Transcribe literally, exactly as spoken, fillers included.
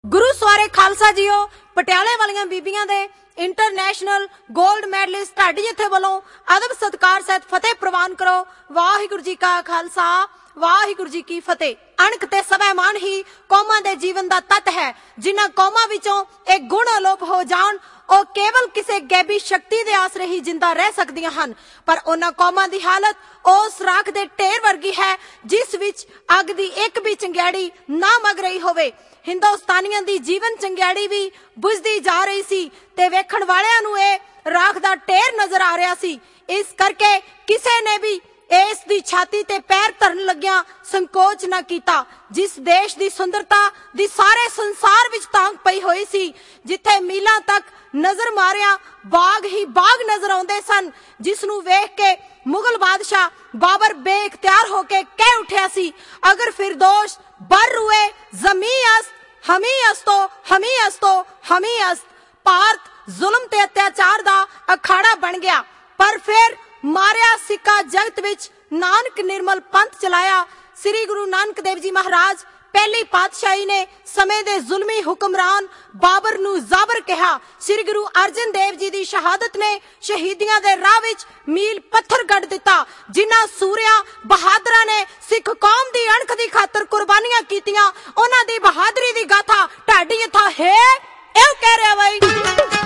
गुरु सवारे खालसा जीओ पटियाले वालियां बीबियां दे इंटरनेशनल गोल्ड मैडलिस्ट ढाडी जथे वालों अदब सत्कार सहित फतेह प्रवान करो। वाहिगुरु जी का खालसा वाहिगुरु जी की फतेह। अणख ते स्वैमान ही कौमां दे जीवन दा तत्त है। जिन्हां कौमां विचों एक गुण अलोप हो जाण ਉਹ केवल किसी गैबी शक्ति दे आसरे ही जिंदा रह सकदियां हन, पर उन्हां कौमां दी हालत उस राख दे ढेर वर्गी है जिस विच अग दी एक भी चिंगैड़ी ना मग रही होवे। हिंदुस्तानियां दी जीवन चिंगैड़ी भी बुझदी जा रही सी ते वेखण वालियां नूं इह राख दा ढेर नजर आ रहा सी। इस करके किसे ने भी इस दी छाती ते पैर धरन लग्या संकोच न कीता। जिस देश दी सुंदरता दी सारे संसार विच तांग पई होई सी, जिथे मीलां तक नजर मारिया बाग ही बाग नजर आउंदे सन, जिसनू वेख के मुगल बादशाह बाबर बेइख्तियार होके कह उठिया सी, अगर फिरदौस बर रुए जमी अस्त हमी अस्तो हमी अस्तो हमी अस्त। भारत जुल्म ते अत्याचार दा अखाड़ा बन गया, पर फिर मारिया सिक्का जगत विच नानक निर्मल पंथ चलाया। श्री गुरु नानक देव जी महाराज पहली पातशाही ने समय दे जुल्मी हुक्मरान बाबर नू जाबर कहा। श्री गुरु अर्जन देव जी दी शहादत ने शहीदियां दे राह विच मील पत्थर गढ़ दिता। जिन्हां सूरिया बहादुरां ने सिख कौम दी अणख दी खातर कुर्बानियां कीतियां, उन्हां दी बहादुरी दी गाथा ढाडी जथा है एह कह रहा भाई।